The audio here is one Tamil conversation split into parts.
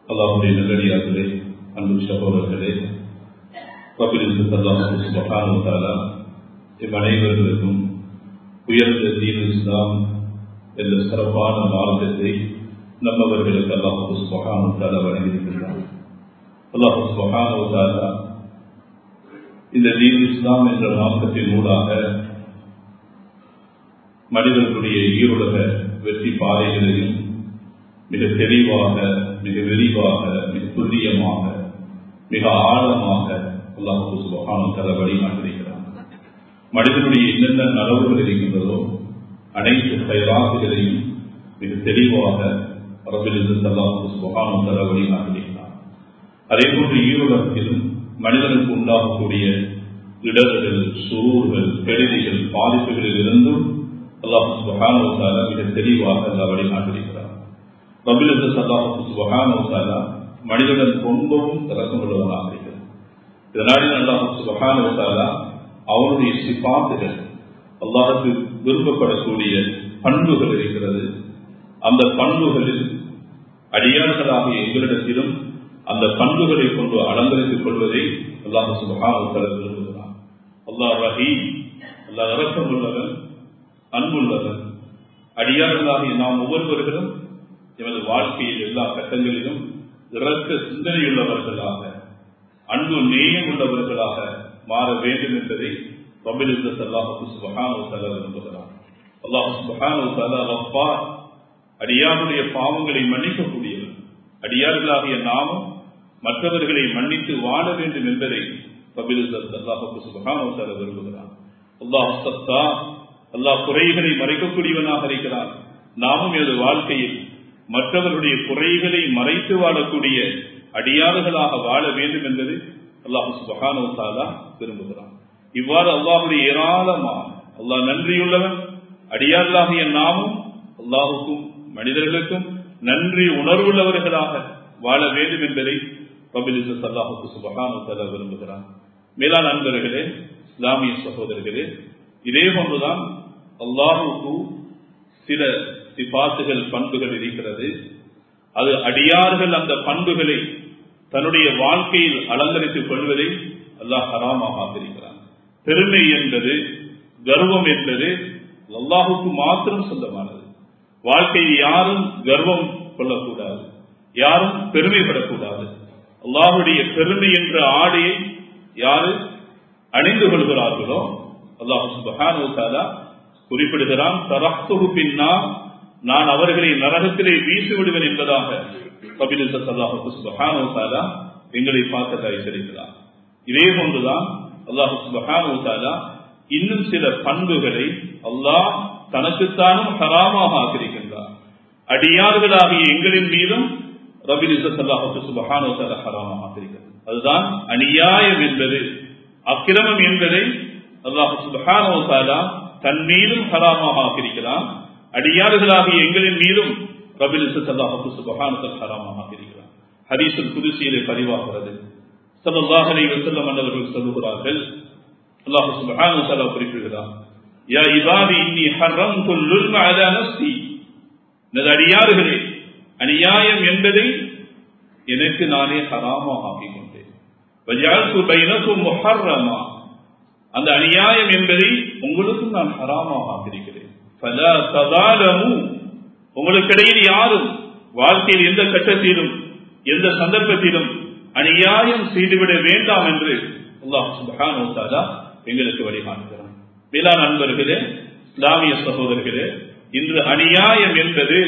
அல்லாஹ்வுடைய நல்லடியார்களே, அன்பு சகோதரர்களே, ரப்பில் அல்லாஹ் சுப்ஹானஹு வ தஆலா நம் அனைவருக்கும் உயர்ந்த தீன் இஸ்லாம் என்ற சிறப்பான மார்க்கத்தை நம்மவர்களுக்கு அல்லாஹ் சுப்ஹானஹு வ தஆலா வழங்கியிருக்கிறார். அல்லாஹ் சுப்ஹானஹு வ தஆலா இந்த தீன் இஸ்லாம் என்ற மார்க்கத்தின் ஊடாக மனிதர்களுடைய ஈருலக வெற்றி பாதைகளையும் மிக தெளிவாக, மிக விரிவாக, மிக துல்லியமாக, மிக ஆழமாக அல்லாஹ் சுப்ஹானஹு வ தஆலா வழிகாட்டியிருக்கிறார். மனிதனுடைய என்னென்ன நலவுகள் இருக்கின்றதோ அனைத்து கைராத்துகளையும் மிக தெளிவாக ரப்பில் அல்லாஹ் சுப்ஹானஹு வ தஆலா வழிகாட்டியிருக்கிறார். அதே போன்று ஈருலகத்திலும் மனிதனுக்கு உண்டாகக்கூடிய இடர்கள், சுரூர்கள், கெடுதிகள், பாதிப்புகளில் இருந்தும் அல்லாஹ் சுப்ஹானஹு வ தஆலா மிக தெளிவாக அல்லாஹ் வழிகாட்டியிருக்கிறார். ரப்பில் அல்லாஹ் சுப்ஹானஹு வ தஆலா மனிதன் ரொம்பவும் இரக்கம் உள்ளவனாக இருக்கிறார். இதனால் அல்லாஹ் சுப்ஹானஹு வ தஆலா அவனுடைய சிஃபாத்துகள், அல்லாஹ்வுக்கு விரும்பப்படக்கூடிய பண்புகள் இருக்கிறது. அந்த பண்புகளில் அடியார்களாகிய எங்களிடத்திலும் அந்த பண்புகளை கொண்டு அலங்கரித்துக் கொள்வதை அல்லாஹ் சுப்ஹானஹு வ தஆலா விரும்புகிறான். அல்லாஹ் ரஹீம், அல்லாஹ் இரக்கம் உள்ளவன், அன்புள்ளவன். அடியார்களாகிய நாம் ஒவ்வொருவர்களும் எமது வாழ்க்கையில் எல்லா கட்டங்களிலும் இரக்க சிந்தனையுள்ளவர்களாக, அன்பு நேயம் உள்ளவர்களாக மாற வேண்டும் என்பதை ரப்பில் அல்லாஹ் சுப்ஹானஹு வ தஆலா விரும்புகிறார். அல்லாஹ் சுப்ஹானஹு வ தஆலா கஃபார், அடியாருடைய பாவங்களை மன்னிக்கக்கூடியவர். அடியார்களாகிய நாமும் மற்றவர்களை மன்னித்து வாழ வேண்டும் என்பதை ரப்பில் அல்லாஹ் சுப்ஹானஹு வ தஆலா விரும்புகிறார். அல்லாஹ் சத்தார், அல்லாஹ் குறைகளை மறைக்கக்கூடியவனாக இருக்கிறார். நாமும் எனது வாழ்க்கையில் மற்றவர்களுடைய குறைகளை மறைத்து வாழக்கூடிய அடியார்களாக வாழ வேண்டும் என்பதை அல்லாஹ் சுப்ஹானஹு வ தஆலா விரும்புகிறான். இவ்வாறு அல்லாஹ்வுடைய ஏராளமான, அல்லாஹ் நன்றியுள்ளவன். அடியார்களாகிய நாமும் அல்லாஹுக்கும் மனிதர்களுக்கும் நன்றி உணர்வுள்ளவர்களாக வாழ வேண்டும் என்பதை ரப்பில் அல்லாஹ் சுப்ஹானஹு வ தஆலா விரும்புகிறான். மேலான நண்பர்களே, இஸ்லாமிய சகோதரர்களே, இதே போன்றுதான் அல்லாஹுக்கு சில சிபாத்துகள், பண்புகள் இருக்கிறது. அது அடியார்கள் அந்த பண்புகளை தன்னுடைய வாழ்க்கையில் அலங்கரித்துக் கொள்வதை அல்லாஹ் ஹராமாக ஆக்கியிருக்கிறான். பெருமை என்பது, கர்வம் என்பது அல்லாஹுக்கு மாத்திரம் சொந்தமானது. வாழ்க்கையில் யாரும் கர்வம் கொள்ளக்கூடாது, யாரும் பெருமைப்படக்கூடாது. அல்லாஹுடைய பெருமை என்ற ஆடையை யாரு அணிந்து கொள்கிறார்களோ அல்லாஹ் சுப்ஹானஹு வ தஆலா குறிப்பிடுகிறான், தரஹ்துஹு பின்னார், நான் அவர்களை நரகத்திலே வீசி விடுவேன் என்பதாக ரப்பில் அல்லாஹ் சுப்ஹானஹு வ தஆலா எங்களை பார்த்து எச்சரிக்கிறார். இதே போன்றுதான் அல்லாஹ் சுப்ஹானஹு வ தஆலா இன்னும் சில பண்புகளை அல்லாஹ் தனக்குத்தானும் ஹராமாக ஆக்கியிருக்கின்றார். அடியார்களாகிய எங்களின் மீதும் ரப்பில் அல்லாஹ் சுப்ஹானஹு வ தஆலா ஹராமாக ஆக்கியிருக்கிறார். அதுதான் அநியாயம் என்பது, அக்கிரமம் என்பதை அல்லாஹ் சுப்ஹானஹு வ தஆலா தன் மீதும் ஹராமாக ஆக்கியிருக்கிறான். அடியார்களாகிய எங்களின் மீதும் ரப்பில் அல்லாஹ் சுப்ஹானஹு வ தஆலா ஹராமாக ஆக்கியிருக்கிறான். ஹதீஸுல் குதுஸியிலே பதிவாகிறது. ஸல்லல்லாஹு அலைஹி வஸல்லம் அவர்கள் சொல்கிறார்கள், அல்லாஹ் சுப்ஹானஹு வ தஆலா குறிப்பிடுகிறார், யா இபாதி இன்னி ஹர்ரம்துல் லுல்ம அலா நஃப்ஸி, எனது அடியார்களே, அநியாயம் என்பதை எனக்கு நானே ஹராமாக ஆக்கிக் கொண்டேன். வஜஅல்து பைனக்கும் முஹர்ரமா, அந்த அநியாயம் என்பதை உங்களுக்கும் நான் ஹராமாக ஆக்கியிருக்கிறேன். ஃபலா தஸாலமு, உங்களுக்கிடையில் யாரும் வாழ்க்கையில் எந்த கட்டத்திலும் எந்த சந்தர்ப்பத்திலும் அநியாயம் செய்துவிட வேண்டாம் என்று அல்லாஹ் சுப்ஹானஹு வ தஆலா எங்களுக்கு வழிகாட்டுகிறான். மேலான நண்பர்களே, இஸ்லாமிய சகோதரர்களே, இன்று அநியாயம் என்பது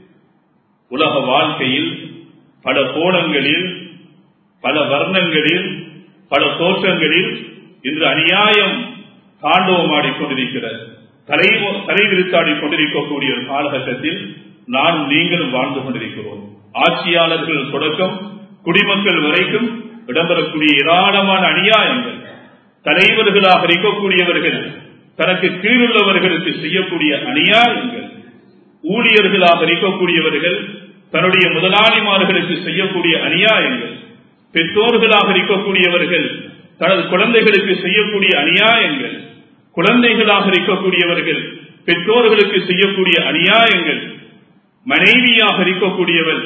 உலக வாழ்க்கையில் பல கோணங்களில், பல வர்ணங்களில், பல தோற்றங்களில் இன்று அநியாயம் தாண்டவமாடிக்கொண்டிருக்கிறது. தலைவிரித்தாடிக் கொண்டிருக்கக்கூடிய ஒரு காலகட்டத்தில் நான் நீங்களும் வாழ்ந்து கொண்டிருக்கிறோம். ஆட்சியாளர்கள் தொடக்கம் குடிமக்கள் வரைக்கும் இடம்பெறக்கூடிய ஏராளமான அநியாயங்கள், தலைவர்களாக இருக்கக்கூடியவர்கள் தனக்கு கீழுள்ளவர்களுக்கு செய்யக்கூடிய அநியாயங்கள், ஊழியர்களாக இருக்கக்கூடியவர்கள் தன்னுடைய முதலாளிமார்களுக்கு செய்யக்கூடிய அநியாயங்கள், பெற்றோர்களாக இருக்கக்கூடியவர்கள் தனது குழந்தைகளுக்கு செய்யக்கூடிய அநியாயங்கள், குழந்தைகளாக இருக்கக்கூடியவர்கள் பெற்றோர்களுக்கு செய்யக்கூடிய அநியாயங்கள், மனைவியாக இருக்கக்கூடியவர்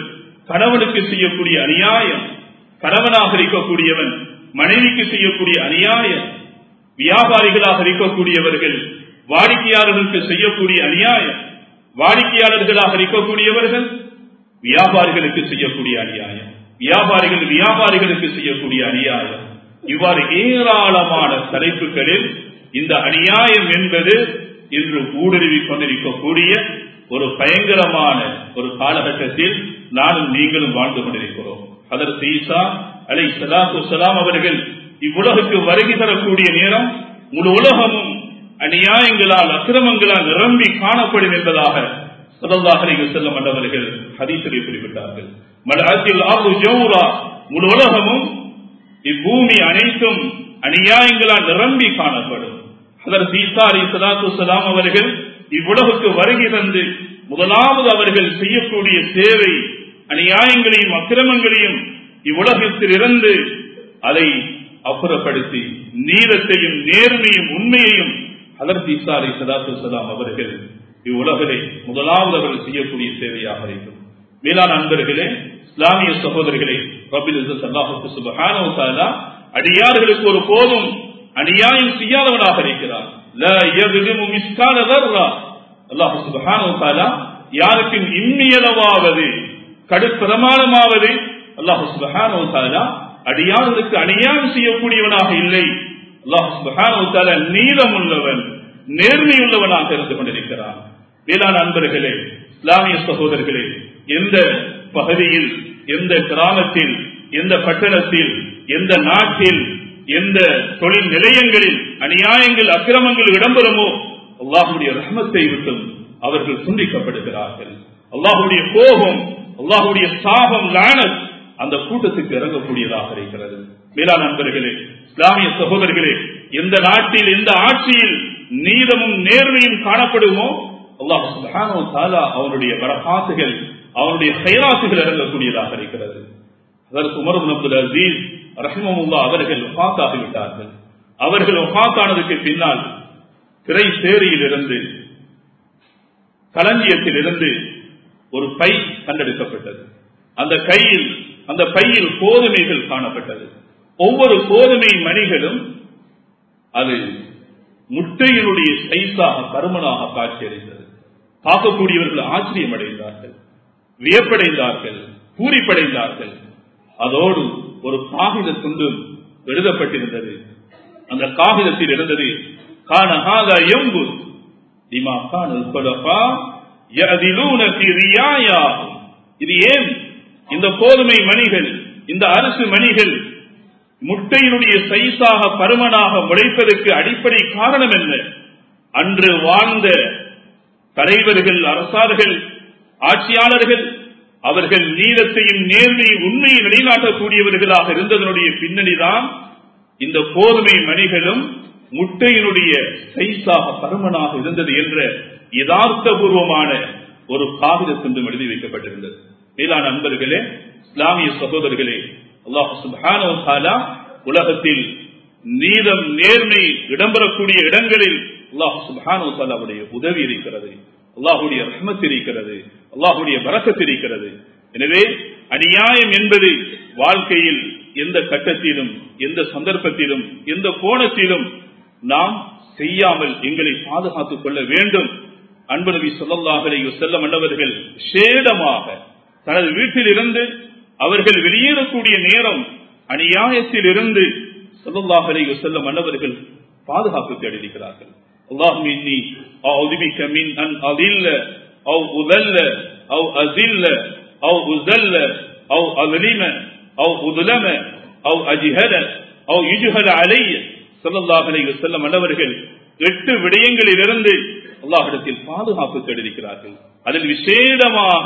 கணவனுக்கு செய்யக்கூடிய அநியாயம், கணவனாக இருக்கக்கூடியவன் மனைவிக்கு செய்யக்கூடிய அநியாயம், வியாபாரிகளாக இருக்கக்கூடியவர்கள் வாடிக்கையாளர்களுக்கு செய்யக்கூடிய அநியாயம், வாடிக்கையாளர்களாக இருக்கக்கூடியவர்கள் வியாபாரிகளுக்கு செய்யக்கூடிய அநியாயம், வியாபாரிகளுக்கு செய்யக்கூடிய அநியாயம், இவ்வாறு ஏராளமான தலைப்புகளில் இந்த அநியாயம் என்பது இன்று ஊடுருவிக் கொண்டிருக்கக்கூடிய ஒரு பயங்கரமான ஒரு காலகட்டத்தில் நானும் நீங்களும் வாழ்ந்து கொண்டிருக்கிறோம். ஹதரத் ஈசா அலைஹிஸ்ஸலாத்து வஸ்ஸலாம் அவர்கள் இவ்வுலகுக்கு வருகை தரக்கூடிய நேரம் முழு உலகமும் அநியாயங்களால் அக்கிரமங்களால் நிரம்பி காணப்படும் என்பதாக ஸல்லல்லாஹு அலைஹி வஸல்லம் அவர்கள் ஹதீஸிலே குறிப்பிட்டார்கள். மலஅத்தில் அர்து ஜௌரா, முழு உலகமும் இப்பூமி அனைத்தும் அநியாயங்களால் நிரம்பி காணப்படும். ஹதரத் ஈசா அலைஹிஸ்ஸலாத்து வஸ்ஸலாம் அவர்கள் இவ்வுலகுக்கு வருகை தந்து முதலாவது அவர்கள் செய்யக்கூடிய சேவை அநியாயங்களையும் அக்கிரமங்களையும் இவ்வுலகத்தில் இருந்து அதை அப்புறப்படுத்தி நீதத்தையும் நேர்மையும் உண்மையையும் ஹதரத் ஈசா அலைஹிஸ்ஸலாத்து வஸ்ஸலாம் அவர்கள் இவ்வுலகிலே முதலாவது அவர்கள் செய்யக்கூடிய சேவையாக இருக்கும். மேலான அன்பர்களே, இஸ்லாமிய சகோதரர்களே, ரப்பில் இஸ்ஸத் அல்லாஹ் சுப்ஹானஹு வ தஆலா அடியார்களுக்கு ஒரு போதும் அநியாயம் செய்யாதவனாக இருக்கிறார். லா யظلمு மிஸ்கால ذرة. அல்லாஹ் சுப்ஹானஹு வ தஆலா யாருக்கும் இம்மியளவாவது கடுப்பிரமாணமாவது அல்லாஹ் சுப்ஹானஹு வ தஆலா அடியார்களுக்கு அநியாயம் செய்யக்கூடியவனாக இல்லை. அல்லாஹ் சுப்ஹானஹு வ தஆலா நீதமுள்ளவன், நேர்மையுள்ளவனாக இருந்து கொண்டிருக்கிறான். மேலான அன்பர்களே, இஸ்லாமிய சகோதரர்களே, எந்த பகுதியில், எந்த கிராமத்தில், எந்த பட்டணத்தில், எந்த நாட்டில், எந்த தொழில் நிலையங்களில் அநியாயங்கள் அக்கிரமங்கள் இடம்பெறுமோ அல்லாஹ்வுடைய ரஹ்மத்தை விட்டும் அவர்கள் துண்டிக்கப்படுகிறார்கள். அல்லாஹ்வுடைய கோபம், அல்லாஹ்வுடைய சாபம், லானத் அந்த கூட்டத்துக்கு இறங்கக்கூடியதாக இருக்கிறது. மேலான நண்பர்களே, இஸ்லாமிய சகோதரர்களே, எந்த நாட்டில், எந்த ஆட்சியில் நீதமும் நேர்மையும் காணப்படுமோ அல்லாஹ் சுப்ஹானஹு வ தஆலா அவனுடைய பரக்காத்துகள், அவனுடைய கைராத்துகள் இறங்கக்கூடியதாக இருக்கிறது. ஹஜ்ரத் உமர் இப்னு அப்துல் அஸீஸ் ரஹிமஹுல்லாஹ் அவர்கள் வஃபாத்தாகிவிட்டார்கள். அவர்கள் வஃபாத்தானதுக்கு பின்னால் திரை சேரியிலிருந்து, களஞ்சியத்தில் இருந்து ஒரு பை கண்டெடுக்கப்பட்டது. அந்த பையில் கோதுமைகள் காணப்பட்டது. ஒவ்வொரு கோதுமை மணிகளும் அது முட்டையினுடைய சைஸாக பருமனாக காட்சியளித்தது. பார்க்கக்கூடியவர்கள் ஆச்சரியம் அடைந்தார்கள், வியப்படைந்தார்கள், பூரிப்படைந்தார்கள். அதோடு ஒரு காகித துண்டு எழுதப்பட்டிருந்தது. அந்த காகிதத்தில் இருந்தது, கான ஹாதா யம்பு லிமா கானல் குலஃபா யஅதிலூன ஃபீ ரியாயாஹும். இது ஏன் இந்த கோதுமை மணிகள், இந்த அரிசி மணிகள் முட்டையினுடைய சைஸாக பருமனாக முளைப்பதற்கு அடிப்படை காரணம் என்ன? அன்று வாழ்ந்த தலைவர்கள், அரசார்கள், ஆட்சியாளர்கள் அவர்கள் நீதத்தையும் நேர்மையும் உண்மையை நிலைநாட்டக்கூடியவர்களாக இருந்ததனுடைய பின்னணிதான் இந்த கோதுமை மணிகளும் முட்டையினுடைய சைஸாக பருமனாக இருந்தது என்ற யதார்த்தபூர்வமான ஒரு காகித துண்டும் எழுதி வைக்கப்பட்டிருந்தது. மேலான அன்பர்களே, இஸ்லாமிய சகோதரர்களே, அல்லாஹ் சுப்ஹானஹு வ தஆலா உலகத்தில் நீதம் நேர்மை இடம்பெறக்கூடிய இடங்களில் அல்லாஹ் சுப்ஹானஹு வ தஆலாவுடைய உதவி இருக்கிறது, அல்லாஹ்வுடைய ரஹ்மத் இருக்கிறது, அல்லாஹ்வுடைய பரக்கத் இருக்கிறது. எனவே அநியாயம் என்பது வாழ்க்கையில் எந்த கட்டத்திலும், எந்த சந்தர்ப்பத்திலும், எந்த கோணத்திலும் நாம் செய்யாமல் எங்களை பாதுகாத்துக் கொள்ள வேண்டும். அன்பு நபி ஸல்லல்லாஹு அலைஹி வஸல்லம் அவர்கள் சேடமாக தனது வீட்டில் இருந்து அவர்கள் வெளியேறக்கூடிய நேரம் அநியாயத்தில் இருந்து ஸல்லல்லாஹு அலைஹி வஸல்லம் அவர்கள் பாதுகாப்பு தேடியிருக்கிறார்கள். அல்லாஹும்ம இன்னி அஊது பிக மின் அன் அதில்ல அவ் உதல்ல அவ் அஸில்ல அவ் உஸல்ல அவ் அஸ்லிம அவ் உத்லம அவ் அஜ்ஹல அவ் யுஜ்ஹல அலைய. ஸல்லல்லாஹு அலைஹி வஸல்லம் அவர்கள் 8 விடயங்களிலிருந்து அல்லாஹ்விடத்தில் பாதுகாப்பு தேடியிருக்கிறார்கள். அதில் விசேடமாக,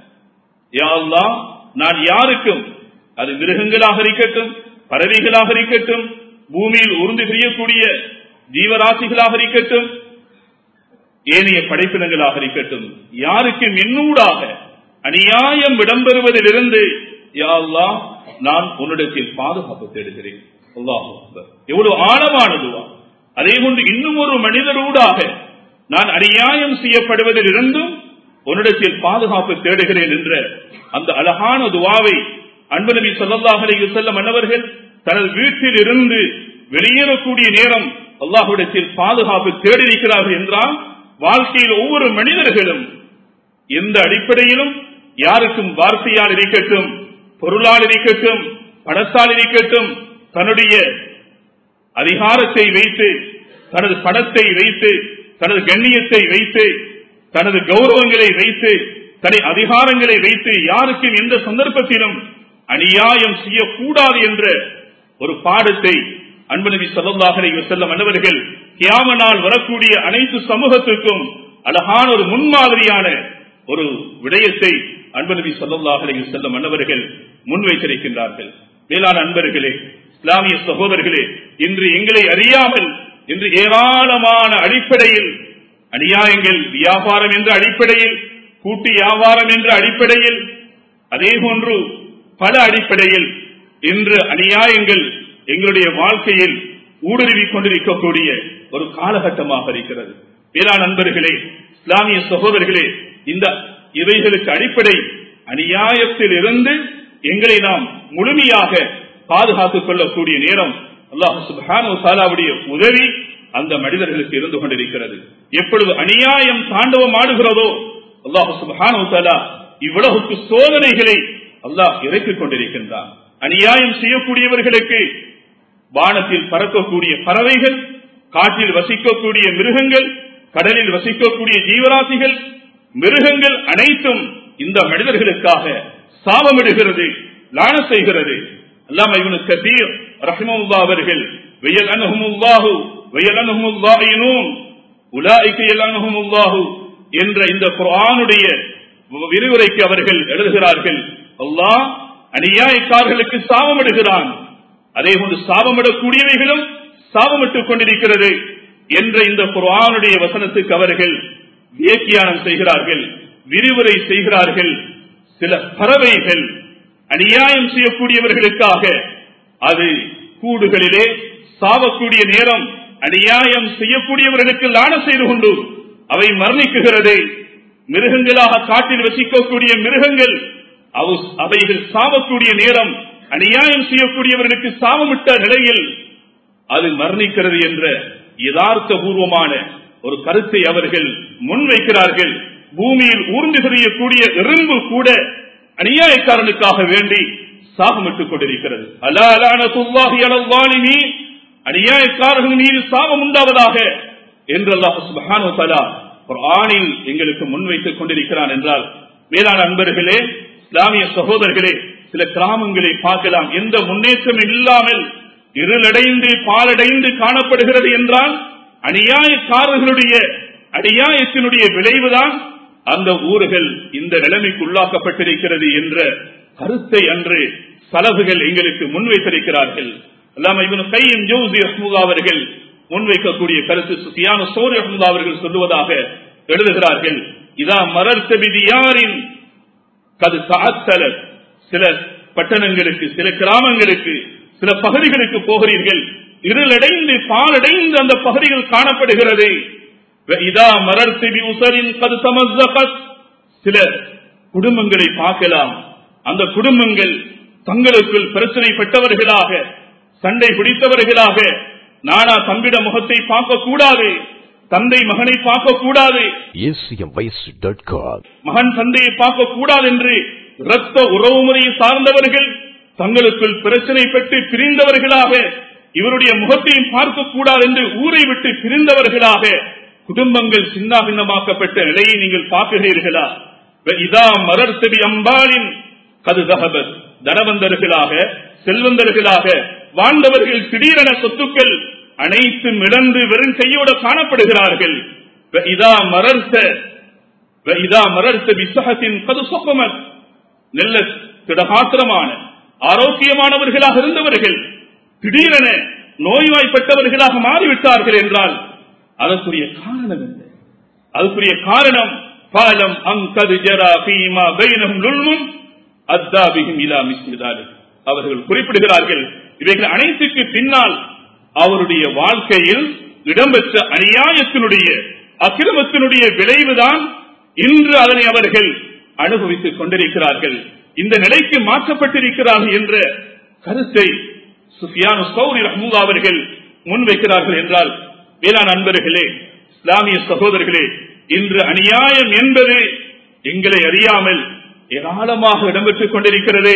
யா அல்லாஹ், நான் யாருக்கும், அது மிருகங்களாக இருக்கட்டும், பறவைகளாக இருக்கட்டும், பூமியில் உருண்டு செய்யக்கூடிய ஜீவராசிகளாக இருக்கட்டும், ஏனைய படைப்பினங்களாக இருக்கட்டும், யாருக்கும் என்னூடாக அநியாயம் இடம்பெறுவதிலிருந்து யா அல்லாஹ் நான் உன்னிடத்தில் பாதுகாப்பு தேடுகிறேன். அல்லாஹ் அக்பர். எவ்வளவு ஆழமானதுவா! அதே போன்று இன்னும் ஒரு மனிதரூடாக நான் அநியாயம் செய்யப்படுவதிலிருந்தும் உன்னிடத்தில் பாதுகாப்பு தேடுகிறேன் என்ற அந்த அழகான துஆவை அன்பு நபி ஸல்லல்லாஹு அலைஹி வஸல்லம் அன்னவர்கள் தனது வீட்டில் இருந்து வெளியேறக்கூடிய நேரம் அல்லாஹ்விடத்தில் பாதுகாப்பு தேடியிருக்கிறார்கள் என்றால், வாழ்க்கையில் ஒவ்வொரு மனிதர்களும் எந்த அடிப்படையிலும் யாருக்கும் வார்த்தையால் இருக்கட்டும், பொருளால் இருக்கட்டும், பணத்தால் இருக்கட்டும், தன்னுடைய அதிகாரத்தை வைத்து, தனது பணத்தை வைத்து, தனது கண்ணியத்தை வைத்து, தனது கௌரவங்களை வைத்து, தனது அதிகாரங்களை வைத்து யாருக்கும் எந்த சந்தர்ப்பத்திலும் அநியாயம் செய்யக்கூடாது என்ற ஒரு பாடத்தை அன்பு நபி ஸல்லல்லாஹு அலைஹி வஸல்லம் அன்னவர்கள் கியாமத் நாள் வரக்கூடிய அனைத்து சமூகத்திற்கும் அழகான ஒரு முன்மாதிரியான ஒரு விடயத்தை அன்பு நபி ஸல்லல்லாஹு அலைஹி வஸல்லம் அன்னவர்கள் முன்வைத்திருக்கின்றார்கள். மேலான அன்பர்களே, இஸ்லாமிய சகோதரர்களே, இன்று எங்களை அறியாமல் இன்று ஏராளமான அடிப்படையில் அநியாயங்கள், வியாபாரம் என்ற அடிப்படையில், கூட்டு வியாபாரம் என்ற அடிப்படையில், அதே போன்று பல அடிப்படையில் இன்று அநியாயங்கள் எங்களுடைய வாழ்க்கையில் ஊடுருவிக் கொண்டிருக்கக்கூடிய ஒரு காலகட்டமாக இருக்கிறது. மேலான நண்பர்களே, இஸ்லாமிய சகோதரர்களே, இந்த இவைகளுக்கு அடிப்படை அநியாயத்தில் இருந்து எங்களை நாம் முழுமையாக பாதுகாத்துக் கொள்ளக்கூடிய நேரம் அல்லாஹ் சுப்ஹானஹு வ தஆலாவுடைய உதவி அந்த மனிதர்களுக்கு இருந்து கொண்டிருக்கிறது. எப்பொழுது அநியாயம் தாண்டவம் ஆடுகிறதோ அல்லாஹ் சுப்ஹானஹு வ தஆலா இவ்வளவுக்கு சோதனைகளை அல்லாஹ் இறக்கிக் கொண்டிருக்கின்றான். அநியாயம் செய்யக்கூடியவர்களுக்கு வானத்தில் பறக்கக்கூடிய பறவைகள், காட்டில் வசிக்கக்கூடிய மிருகங்கள், கடலில் வசிக்கக்கூடிய ஜீவராசிகள், மிருகங்கள் அனைத்தும் இந்த மனிதர்களுக்காக சாபமிடுகிறது, லான செய்கிறது. அல்லாமா இப்னு கதீர் ரஹிமஹுல்லாஹ் அவர்கள் வயலனஹுமுல்லாஹு வயலனஹுமுல்லாஹினூன் உலாயிக யலனஹுமுல்லாஹு என்ற இந்த குர்ஆனுடைய விரிவுரைக்கு அவர்கள் எழுதுகிறார்கள், அல்லாஹ் அநியாயக்காரர்களுக்கு சாபமிடுகிறான், அதே போன்று சாபமிடக்கூடியவைகளும் சாபமிட்டுக் கொண்டிருக்கிறது என்ற இந்த குர்ஆனுடைய வசனத்துக்கு அவர்கள் வியாக்கியானம் செய்கிறார்கள், விரிவுரை செய்கிறார்கள். சில பறவைகள் அநியாயம் செய்யக்கூடியவர்களுக்காக அது கூடுகளிலே சாவக்கூடிய நேரம் அநியாயம் செய்யக்கூடியவர்களுக்கு லான செய்து கொண்டு அவை மரணிக்குகிறது. மிருகங்களாக காட்டில் வசிக்கக்கூடிய மிருகங்கள் அவைகள் சாவக்கூடிய நேரம் அநியாயம் செய்யக்கூடியவர்களுக்கு சாபமிட்ட நிலையில் அது மரணிக்கிறது என்ற யதார்த்த பூர்வமான ஒரு கருத்தை அவர்கள் முன்வைக்கிறார்கள். பூமியில் ஊர்ந்து தெரியக்கூடிய எறும்பு கூட அநியாயக்காரனுக்காக வேண்டி சாபமிட்டுக் கொண்டிருக்கிறது. அலா லஅனத்துல்லாஹி அலல் ஸாலிமீன், அநியாயக்காரர்கள் மீது சாபம் உண்டாவதாக என்று அல்லாஹ் சுப்ஹானஹு வ தஆலா குர்ஆனில் எங்களுக்கு முன்வைத்துக் கொண்டிருக்கிறான் என்றால், மேலான அன்பர்களே, இஸ்லாமிய சகோதரர்களே, சில கிராமங்களை பார்க்கலாம், எந்த முன்னேற்றம் இல்லாமல் இருளடைந்து பாலடைந்து காணப்படுகிறது என்றால் அநியாயக்காரர்களுடைய அநியாயத்தினுடைய விளைவுதான் அந்த ஊர்கள் இந்த நிலைமைக்கு உள்ளாக்கப்பட்டிருக்கிறது என்ற கருத்தை அன்று சலஃபுகள் எங்களுக்கு முன்வைத்திருக்கிறார்கள். அல்லாமா இப்னு கையிம் ஜௌஸி ரஹ்மத்துல்லாஹி அவர்கள் முன்வைக்கக்கூடிய கருத்து சுஃபியான் ஸௌரி ரஹ்மத்துல்லாஹி அவர்கள் சொல்லுவதாக எழுதுகிறார்கள், இதா மரர்த பிதியாரின் கது தஅத்தலத், சில பட்டணங்களுக்கு, சில கிராமங்களுக்கு, சில பகுதிகளுக்கு போகிறீர்கள், இருளடைந்து பாலடைந்து அந்த பகுதிகள் காணப்படுகிறது. இதா மரர்த பிஉஸரின் கது தமஸ்ஸகத், சில குடும்பங்களை பார்க்கலாம், அந்த குடும்பங்கள் தங்களுக்குள் பிரச்சனைப்பட்டவர்களாக, சண்டை பிடித்தவர்களாக, நானா தம்பிட முகத்தை பார்க்க கூடாது, தந்தை மகனை பார்க்க கூடாது, மகன் தந்தையை பார்க்க கூடாது என்று இரத்த உறவு முறையை சார்ந்தவர்கள் தங்களுக்குள் பிரச்சனை பெற்று பிரிந்தவர்களாக, இவருடைய முகத்தையும் பார்க்க கூடாது என்று ஊரை விட்டு பிரிந்தவர்களாக குடும்பங்கள் சின்ன பின்னமாக்கப்பட்ட நிலையை நீங்கள் பார்க்கிறீர்களா? இதா மரர்த்தபி அம்பாலின் கது தஹபத், தனவந்தர்களாக செல்வந்தர்களாக வாழ்ந்தவர்கள் திடீரென சொத்துக்கள் அனைத்தும் இழந்து வெறும் கையோடு காணப்படுகிறார்கள். இதா மரர்த்த பிஸஹத்தின் கது சொப்பமத், நல்ல திடகாத்திரமான ஆரோக்கியமானவர்களாக இருந்தவர்கள் திடீரென நோய்வாய்ப்பட்டவர்களாக மாறிவிட்டார்கள் என்றால் அதற்குரிய காரணம் என்ன? அதுக்குரிய காரணம் பாலம் அங்கது ஜரா ஃபீமா பைனஹும் லுல்முன் அத்தா பிஹிம் இலா மிஸ்லி தாலிக். அவர்கள் குறிப்பிடுகிறார்கள், இவைகள் அனைத்துக்கு பின்னால் அவருடைய வாழ்க்கையில் இடம்பெற்ற அநியாயத்தினுடைய அக்கிரமத்தினுடைய விளைவுதான் இன்று அதனை அவர்கள் அனுபவித்துக் கொண்டிருக்கிறார்கள். இந்த நிலைக்கு மாற்றப்பட்டிருக்கிறார்கள் என்ற கருத்தை சுஃபியான் ஸௌரி ரஹ்மத்துல்லாஹி அவர்கள் முன்வைக்கிறார்கள் என்றால், வேளாண் அன்பர்களே, இஸ்லாமிய சகோதரர்களே, இன்று அநியாயம் என்பது எங்களை அறியாமல் ஏராளமாக இடம்பெற்றுக் கொண்டிருக்கிறது.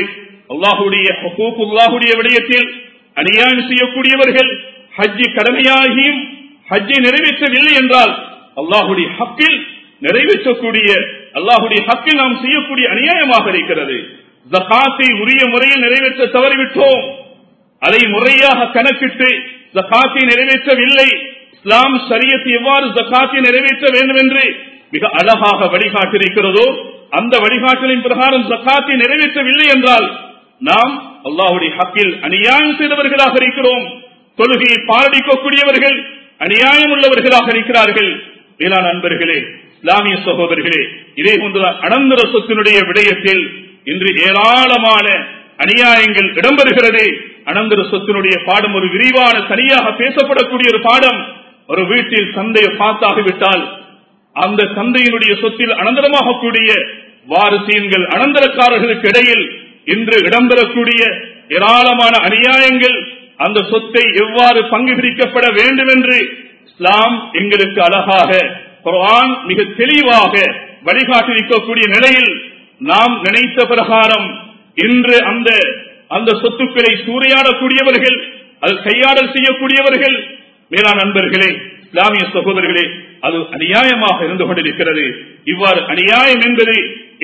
அல்லாஹுடைய விடயத்தில் அநியாயம் செய்யக்கூடியவர்கள் ஹஜ்ஜி கடமையாகியும் ஹஜ்ஜை நிறைவேற்றவில்லை என்றால் அல்லாஹுடைய ஹக்கில் நிறைவேற்றக்கூடிய அல்லாஹுடைய ஹக்கில் நாம் செய்யக்கூடிய அநியாயமாக இருக்கிறது. ஜகாத்தை உரிய முறையில் நிறைவேற்ற தவறிவிட்டோம். அதை முறையாக கணக்கிட்டு ஜகாத்தை நிறைவேற்றவில்லை. இஸ்லாம் ஷரியத் எவ்வாறு ஜகாத்தை நிறைவேற்ற வேண்டும் என்று மிக அழகாக வழிகாட்டிருக்கிறதோ அந்த வழிகாட்டலின் பிரகாரம் ஜகாத்தை நிறைவேற்றவில்லை என்றால் நாம் அல்லாஹுடைய ஹக்கில் அநியாயம் செய்தவர்களாக இருக்கிறோம். தொழுகையை பாரடிக்கக்கூடியவர்கள் அநியாயம் உள்ளவர்களாக இருக்கிறார்கள். வேளாண் அன்பர்களே, இஸ்லாமிய சகோதரர்களே, இதே போன்றுதான் அனந்தர சொத்தினுடைய விடயத்தில் இன்று ஏராளமான அநியாயங்கள் இடம்பெறுகிறது. அனந்தர சொத்தினுடைய பாடம் ஒரு விரிவான தனியாக பேசப்படக்கூடிய ஒரு பாடம். ஒரு வீட்டில் சந்தையை பார்த்தாகிவிட்டால் அந்த சந்தையினுடைய சொத்தில் அனந்தரமாக கூடிய வாரிசீன்கள் அனந்தரக்காரர்களுக்கு இடையில் இன்று இடம்பெறக்கூடிய ஏராளமான அநியாயங்கள், அந்த சொத்தை எவ்வாறு பங்கு பிரிக்கப்பட வேண்டும் என்று இஸ்லாம் எங்களுக்கு அழகாக குர்ஆன் மிக தெளிவாக வழிகாட்டிருக்கக்கூடிய நிலையில் நாம் நினைத்த பிரகாரம் இன்று அந்த சொத்துக்களை சூறையாடக்கூடியவர்கள், அது கையாடல் செய்யக்கூடியவர்கள், மேலான நண்பர்களே, இஸ்லாமிய சகோதரர்களே, அது அநியாயமாக இருந்து கொண்டிருக்கிறது. இவ்வாறு அநியாயம் என்பது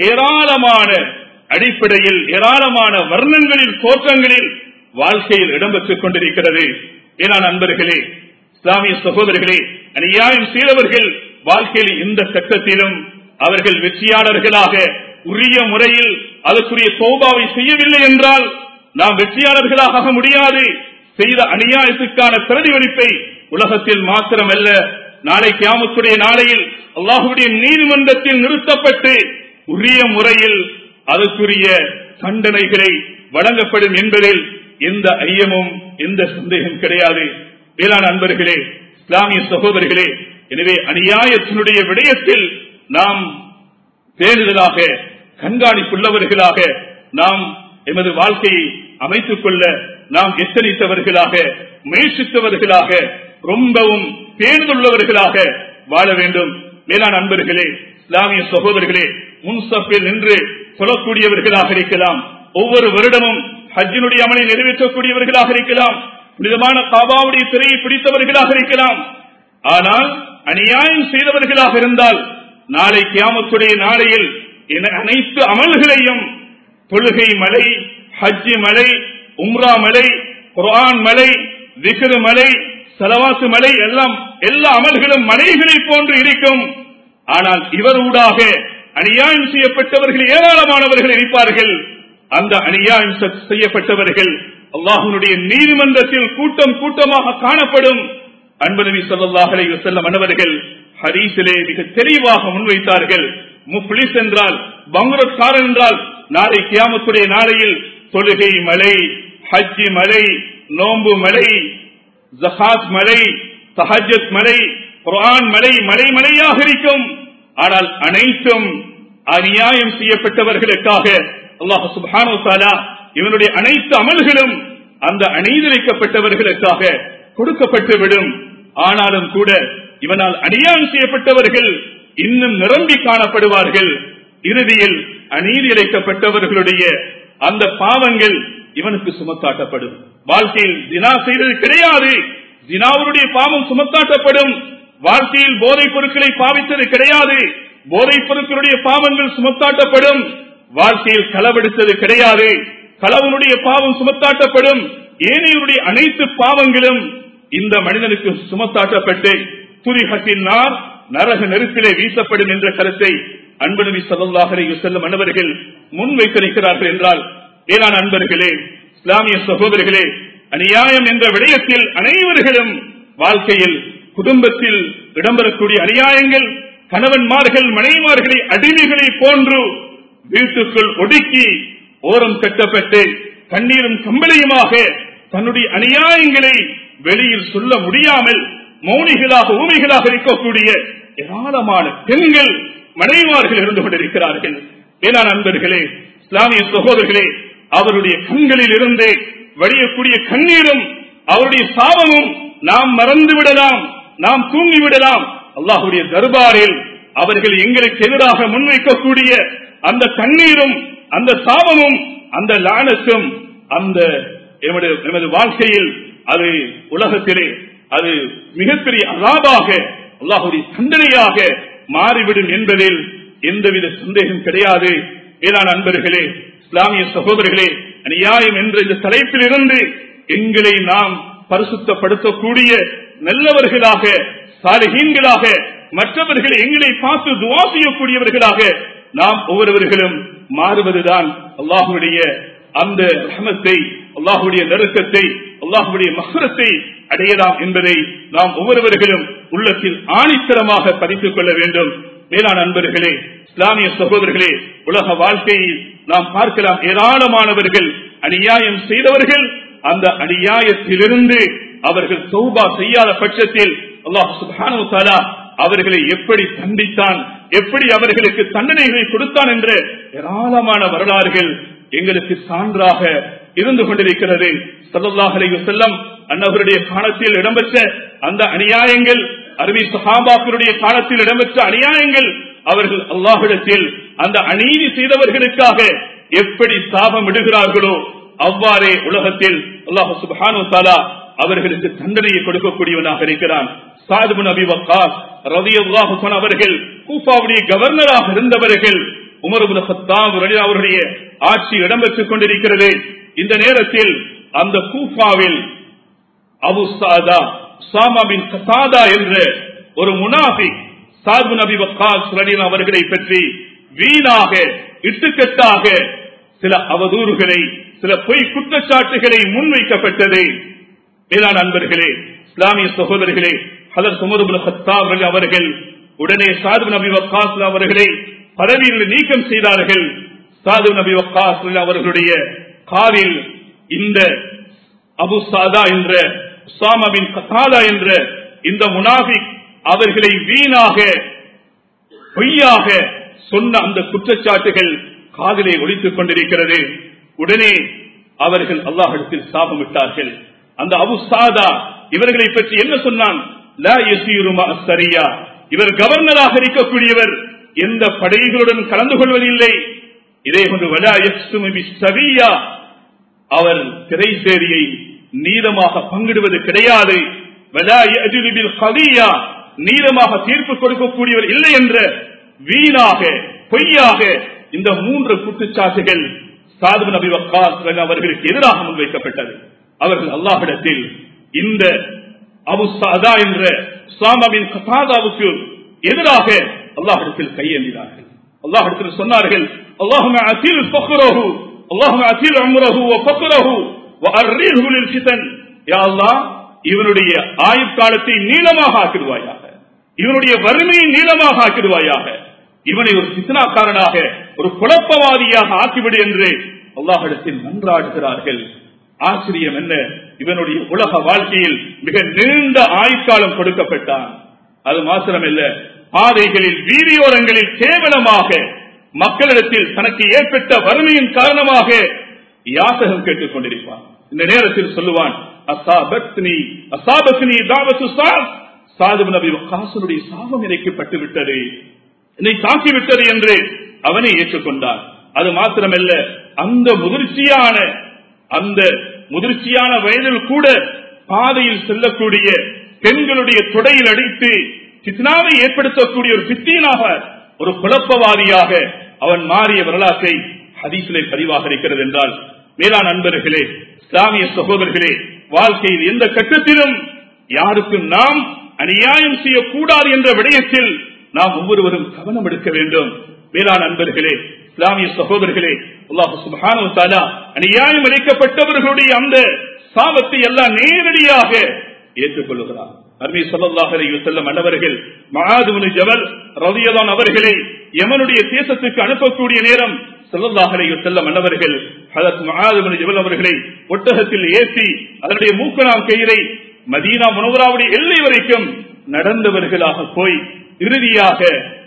ஏராளமான அடிப்படையில் ஏராளமான வர்ணங்களில் தோற்றங்களில் வாழ்க்கையில் இடம்பெற்றுக் கொண்டிருக்கிறது. மேலான நண்பர்களே, இஸ்லாமிய சகோதரர்களே, அநியாயம் செய்தவர்கள் வாழ்க்கையில் இந்த கட்டத்திலும் அவர்கள் வெற்றியாளர்களாக உரிய முறையில் அதற்குரிய தௌபாவை செய்யவில்லை என்றால் நாம் வெற்றியாளர்களாக முடியாது. செய்த அநியாயத்துக்கான பிரதிபலிப்பை உலகத்தில் மாத்திரமல்ல, நாளை கியாமத்துடைய நாளையில் அல்லாஹ்வுடைய நீதிமன்றத்தில் நிறுத்தப்பட்டு உரிய முறையில் அதற்குரிய தண்டனைகளை வழங்கப்படும் என்பதில் எந்த ஐயமும் எந்த சந்தேகம் கிடையாது. வேளாண் அன்பர்களே, இஸ்லாமிய சகோதரர்களே, எனவே அநியாயத்தினுடைய விடயத்தில் நாம் பேணுதலாக கண்காணிப்புள்ளவர்களாக நாம் எமது வாழ்க்கையை அமைத்துக் கொள்ள நாம் எத்தனித்தவர்களாக முயற்சித்தவர்களாக ரொம்பவும் பேணுதலுள்ளவர்களாக வாழ வேண்டும். மேலான அன்பர்களே, இஸ்லாமிய சகோதரர்களே, முன்சப்பில் நின்று சொல்லக்கூடியவர்களாக இருக்கலாம், ஒவ்வொரு வருடமும் ஹஜ்ஜினுடைய அமலை நிறைவேற்றக்கூடியவர்களாக இருக்கலாம், புனிதமான காபாவுடைய திரையை பிடித்தவர்களாக இருக்கலாம். ஆனால் அநியாயம் செய்தவர்களாக இருந்தால் நாளை கியாமத்துடைய நாளையில் அனைத்து அமல்களையும் தொழுகை மலை, ஹஜ்ஜி மலை, உம்ரா மலை, குர்ஆன் மலை, திக்ர் மலை, ஸலவாத் மலை, எல்லாம் எல்லா அமல்களும் மலைகளை போன்று இருக்கும். ஆனால் இவரூடாக அநியாயம் செய்யப்பட்டவர்கள் ஏராளமானவர்கள் இருப்பார்கள். அந்த அநியாயம் செய்யப்பட்டவர்கள் அல்லாஹ்வுடைய நீதிமன்றத்தில் கூட்டம் கூட்டமாக காணப்படும். அன்பு நபி ஸல்லல்லாஹு அலைஹி வஸல்லம் அன்னவர்கள் ஹதீஸிலே மிக தெளிவாக முன்வைத்தார்கள். முஃப்லிஸ் என்றால், பங்குரத்காரன் என்றால் நாளை கியாமத்துடைய நாளையில் தொழுகை மலை, ஹஜ்ஜி மலை, நோன்பு மலை, ஜகாத் மலை, தஹஜ்ஜத் மலை, குர்ஆன் மலை, மலை மலையாக இருக்கும். ஆனால் அனைத்தும் அநியாயம் செய்யப்பட்டவர்களுக்காக அல்லாஹ் சுப்ஹானஹு வ தஆலா இவனுடைய அனைத்து அமல்களும் அந்த அநீதிக்கப்பட்டவர்களுக்காக கொடுக்கப்பட்டுவிடும். ஆனாலும் கூட இவனால் அநியாயம் செய்யப்பட்டவர்கள் இன்னும் நிரம்பி காணப்படுவார்கள். இறுதியில் அநீதி இழைக்கப்பட்டவர்களுடைய அந்த பாவங்கள் இவனுக்கு சுமத்தாட்டப்படும். வாழ்க்கையில் ஜினா செய்தது கிடையாது, ஜினாவுடைய பாவம் சுமத்தாட்டப்படும். வாழ்க்கையில் போதைப் பொருட்களை பாவித்தது கிடையாது, போதைப் பொருட்களுடைய பாவங்கள் சுமத்தாட்டப்படும். வாழ்க்கையில் களவெடுத்தது கிடையாது, களவனுடைய பாவம் சுமத்தாட்டப்படும். ஏனையுடைய அனைத்து பாவங்களும் இந்த மனிதனுக்கு சுமத்தாட்டப்பட்டு துரிஹத்தின் நார், நரக நெருப்பிலே வீசப்படும் என்ற கருத்தை அன்பு நபி ஸல்லல்லாஹு அலைஹி வஸல்லம் அன்னவர்கள் முன்வைத்திருக்கிறார்கள் என்றால், வேளாண் அன்பர்களே, இஸ்லாமிய சகோதரர்களே, அநியாயம் என்ற விடயத்தில் அனைவர்களும் வாழ்க்கையில் குடும்பத்தில் இடம்பெறக்கூடிய அநியாயங்கள், கணவன்மார்கள் மனைவிமார்களை அடிமைகளை போன்று வீட்டுக்குள் ஒடுக்கி ஓரம் கட்டப்பட்டு கண்ணீரும் கம்பளையுமாக தன்னுடைய அநியாயங்களை வெளியில் சொல்ல முடியாமல் மௌனிகளாக ஊமைகளாக இருக்கக்கூடிய ஏராளமான பெண்கள் மனைவிமார்கள் இருந்து கொண்டிருக்கிறார்கள். மேலான நண்பர்களே, இஸ்லாமிய சகோதரர்களே, அவருடைய கண்களில் இருந்து வடியக்கூடிய கண்ணீரும் அவருடைய சாபமும் நாம் மறந்து விடலாம், நாம் தூங்கிவிடலாம். அல்லாஹ்வுடைய தர்பாரில் அவர்கள் எங்களுக்கு எதிராக முன்வைக்கக்கூடிய அந்த கண்ணீரும் அந்த சாபமும் அந்த லானத்தும் அந்த எமது வாழ்க்கையில் அது உலகத்திலே அது மிகப்பெரிய அஸாபாக அல்லாஹ்வுடைய தண்டனையாக மாறிவிடும் என்பதில் எந்தவித சந்தேகம் கிடையாது. மேலான அன்பர்களே, இஸ்லாமிய சகோதரர்களே, அநியாயம் என்ற இந்த தலைப்பில் இருந்து எங்களை நாம் பரிசுத்தப்படுத்தக்கூடிய நல்லவர்களாக, சாலிஹீன்களாக, மற்றவர்களை எங்களை பார்த்து துஆ செய்யக்கூடியவர்களாக நாம் ஒவ்வொருவர்களும் மாறுவதுதான் அல்லாஹ்வுடைய அந்த ரஹ்மத்தை, அல்லாஹ்வுடைய நெருக்கத்தை, அல்லாஹ்வுடைய மஃபிரத்தை அடையலாம் என்பதை நாம் ஒவ்வொருவர்களும் உள்ளத்தில் ஆணித்தரமாக பதித்துக் கொள்ள வேண்டும். மேலான அன்பர்களே, இஸ்லாமிய சகோதரர்களே, உலக வாழ்க்கையில் நாம் பார்க்கலாம், ஏராளமானவர்கள் அநியாயம் செய்தவர்கள் அந்த அநியாயத்திலிருந்து அவர்கள் தௌபா செய்யாத பட்சத்தில் அல்லாஹ் சுப்ஹானஹு வ தஆலா அவர்களை எப்படி தண்டித்தான், எப்படி அவர்களுக்கு தண்டனைகளை கொடுத்தான் என்ற ஏராளமான வரலாறுகள் எங்களுக்கு சான்றாக இருந்து கொண்டிருக்கிறது. ஸல்லல்லாஹு அலைஹி வஸல்லம் அன்னவருடைய காலத்தில் இடம்பெற்ற அந்த அநியாயங்கள், அருமை சஹாபாக்களுடைய காலத்தில் இடம்பெற்ற அநியாயங்கள், அவர்கள் அல்லாஹ்விடத்தில் அந்த அநீதி செய்தவர்களுக்காக எப்படி சாபம் இடுகிறார்களோ அவ்வாறே உலகத்தில் அல்லாஹ் சுப்ஹானஹு வ தஆலா அவர்களுக்கு தண்டனையை கொடுக்கக்கூடியவனாக இருக்கிறான். ஸஅத் இப்னு அபீ வக்காஸ் ரலியல்லாஹு அன்ஹு அவர்கள் கூஃபாவுடைய கவர்னராக இருந்தவர்கள். உமர் இப்னு கத்தாப் ரலியல்லாஹு அவருடைய ஆட்சி இடம்பெற்றுக் கொண்டிருக்கிறது. இந்த நேரத்தில் அந்த கூஃபாவில் அபு ஸஅதா உஸாமா பின் கதாதா என்ற ஒரு முனாஃபிக் ஸஅத் இப்னு அபீ வக்காஸ் ரலியல்லாஹு அவர்களை பற்றி வீணாக இட்டுக்கட்டாக சில அவதூறுகளை, சில பொய் குற்றச்சாட்டுகளை முன்வைக்கப்பட்டது. மேலான அன்பர்களே, இஸ்லாமிய சகோதரர்களே, ஹஜ்ரத் உமர் இப்னு கத்தாப் ரலியல்லாஹு அவர்கள் உடனே ஸஅத் இப்னு அபீ வக்காஸ் அவர்களை பதவியில் நீக்கம் செய்தார்கள். ஸஅத் இப்னு அபீ வக்காஸ் அவர்களுடைய காரில் இந்த அபு ஸஅதா என்ற உஸாமா பின் கதாதா என்ற இந்த முனாஃபிக் அவர்களை வீணாக பொய்யாக சொன்ன அந்த குற்றச்சாட்டுகள் காதிலே ஒலித்துக் கொண்டிருக்கிறது. உடனே அவர்கள் அல்லாஹ்விடத்தில் சாபமிட்டார்கள். அந்த அபு ஸஅதா இவர்களை பற்றி என்ன சொன்னான்? லா யஸீரு மா ஸரியா, இவர் கவர்னராக இருக்கக்கூடியவர் எந்த படைகளுடன் கலந்து கொள்வதில்லை. இதே போன்று வலா யஸ்மு பிஸ்ஸவியா, அவர் திரைசேரியை நீதமாக பங்கிடுவது கிடையாது. வலா யஜ்லு பில் கதியா, நீதமாக தீர்ப்பு கொடுக்கக்கூடியவர் இல்லை என்ற வீணாக பொய்யாக இந்த மூன்று குற்றச்சாட்டுகள் ஸஅத் இப்னு அபீ வக்காஸ் அவர்களுக்கு எதிராக முன்வைக்கப்பட்டது. அவர்கள் அல்லாஹ்விடத்தில் இந்த அபு ஸஅதா என்ற உஸாமா பின் கதாதாவுக்கு எதிராக அல்லாஹ்விடத்தில் கையேந்தினார்கள். அல்லாஹ்விடத்தில் சொன்னார்கள், அல்லாஹும்ம அஸில் ஃபக்ரஹு, அல்லாஹும்ம அஸில் உம்ரஹு வ ஃபக்ரஹு வ அர்ரிஹு லில் ஃபிதன். யா அல்லாஹ், இவனுடைய ஆயுட்காலத்தை நீளமாக ஆக்கிடுவாயாக, இவனுடைய வறுமையை நீளமாக ஆக்கிடுவாயாக, இவனை ஒரு ஃபித்னாக்காரனாக, ஒரு குழப்பவாதியாக ஆக்கிவிடு என்று அல்லாஹ்விடத்தில் மன்றாடுகிறார்கள். ஆச்சரியம் என்ன, இவனுடைய உலக வாழ்க்கையில் மிக நீண்ட ஆயுட்காலம் கொடுக்கப்பட்டான். அது மாத்திரமல்ல, பாதைகளில் வீதியோரங்களில் கேவலமாக மக்களிடத்தில் தனக்கு ஏற்பட்ட வறுமையின் காரணமாக யாசகம் கேட்டுக் கொண்டிருப்பான். இந்த நேரத்தில் சொல்லுவான், அஸாபத்னி அஸாபத்னி தாவத்து ஸஅத், ஸஅத் இப்னு அபீ வக்காஸுடைய சாபம் எனக்கு பட்டுவிட்டது, என்னை தாக்கிவிட்டது என்று அவனை ஏற்றுக்கொண்டான். அது மாத்திரமல்ல, அந்த முதிர்ச்சியான வயதில் கூட பாதையில் செல்லக்கூடிய பெண்களுடைய தொடையில் அடித்து ஃபித்னாவை ஏற்படுத்தக்கூடிய ஒரு பித்தீனாக, ஒரு குழப்பவாதியாக அவன் மாறிய வரலாற்றை ஹதீஸிலே பதிவாக இருக்கிறது. என்றால் மேலான நண்பர்களே, இஸ்லாமிய சகோதரர்களே, வாழ்க்கையில் எந்த கட்டத்திலும் யாருக்கும் நாம் அநியாயம் செய்யக்கூடாது என்ற விடயத்தில் நாம் ஒவ்வொருவரும் கவனம் எடுக்க வேண்டும். மேலான நண்பர்களே, இஸ்லாமிய சகோதரர்களே, அல்லாஹ் சுப்ஹானஹு வ தஆலா அநியாயம் இழைக்கப்பட்டவர்களுடைய அந்த சாபத்தை எல்லாம் நேரடியாக ஏற்றுக்கொள்கிறார். நபி ஸல்லல்லாஹு அலைஹி வஸல்லம் அன்னவர்கள் முஆத் இப்னு ஜபல் ரலியல்லாஹு அன்ஹு அவர்களை யமனுடைய தேசத்துக்கு அனுப்பக்கூடிய நேரம் ஸல்லல்லாஹு அலைஹி வஸல்லம் அன்னவர்கள் ஹஜ்ரத் முஆத் இப்னு ஜபல் அவர்களை ஒட்டகத்தில் ஏற்றி அதனுடைய மூக்கணாம் கயிறை மதீனா முனவராவுடைய எல்லை வரைக்கும் நடந்தவர்களாக போய் இறுதியாக